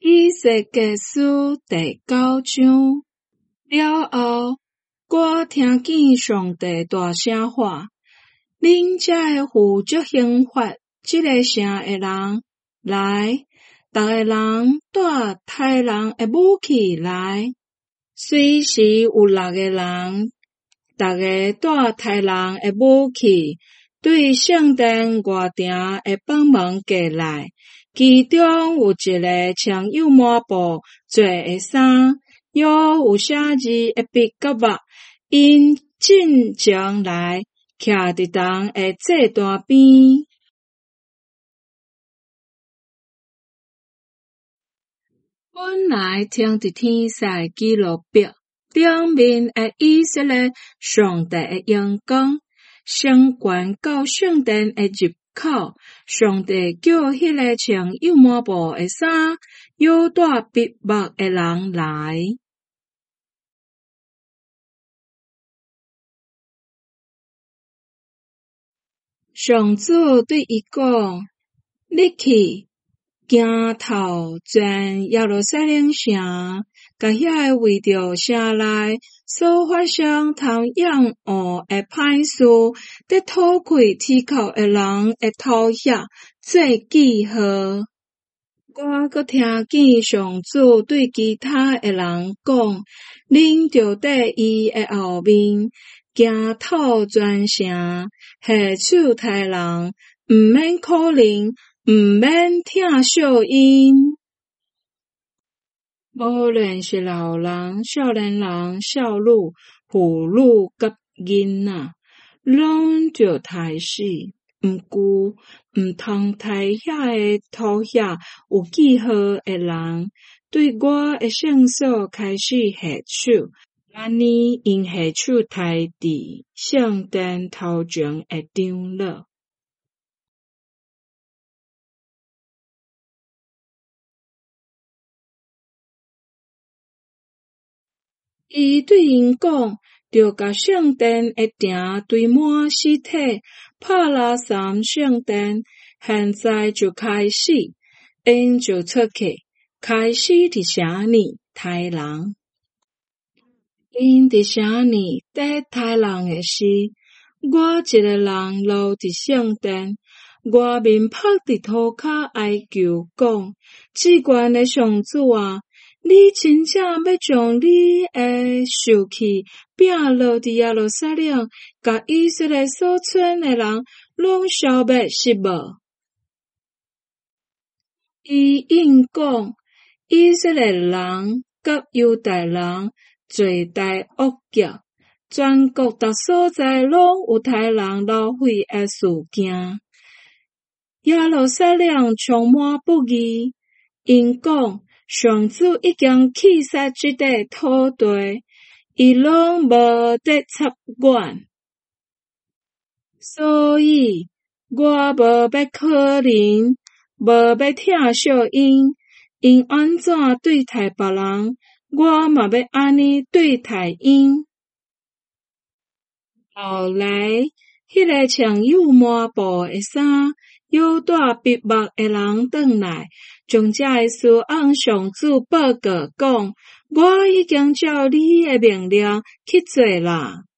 以西结书第9章了后，我听见上帝大声话：恁这负责刑罚这个城的人，来，逐个人带杀人的武器来。随时有6个人，逐个带杀人的武器，对圣殿外埕的房门过来。其中有一个穿幼抹布做的衫，又有写字的笔甲墨，因进前来徛伫当的祭坛边。本来听伫天使记录表顶面的以色列上帝的阳光，升悬到圣殿的入口，上帝叫迄个穿幼抹布的衫，又带笔墨的人来。上主对伊讲：你去，行头全耶路撒冷城，甲遐个为着城内所发生头样恶的歹事，得讨开天口的人的头额做记号。我阁听见上主对其他的人讲：恁着伫伊的后面，行透全城，下手杀人，毋免可能，毋免听笑因。无论是老人、少年人、少女、妇女甲囡仔，拢着杀死。毋过，毋通杀遐个头遐有记号的人，对我的圣所开始下手。安尼，因下手杀伫圣殿头前的长老。伊对因讲，着甲圣殿的埕堆满尸体，拍拉三圣殿，现在就开始，因就出去，开始伫城里杀人。因伫城里在杀人的时，我一个人留伫圣殿，我面伏伫涂骹哀求讲：至高的上主啊！你真正要将你的受气摒落伫耶路撒冷，甲以色列所剩的人拢消灭是无？伊应讲，以色列人甲犹大人罪大恶极，全国逐所在拢有杀人流血的事件。耶路撒冷充满不义，因讲。上主已经弃杀这块土地，伊拢无得插管，所以我无要可能，无要听笑因安怎对待别人，我嘛要安尼对待因。后来，迄个穿幼抹布的衫，又带笔墨的人转来。将这个事按上主报告讲，我已经照你的命令去做啦。